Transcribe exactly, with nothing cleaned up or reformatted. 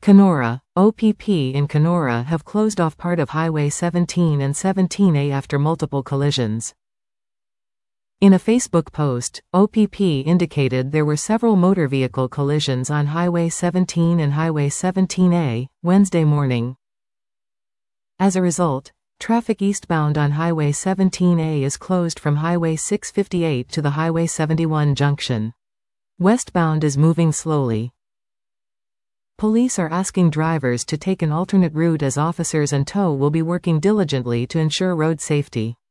Kenora, O P P in Kenora have closed off part of Highway seventeen and seventeen A after multiple collisions. In a Facebook post, O P P indicated there were several motor vehicle collisions on Highway seventeen and Highway seventeen A, Wednesday morning. As a result, traffic eastbound on Highway seventeen A is closed from Highway six fifty-eight to the Highway seventy-one junction. Westbound is moving slowly. Police are asking drivers to take an alternate route as officers and tow will be working diligently to ensure road safety.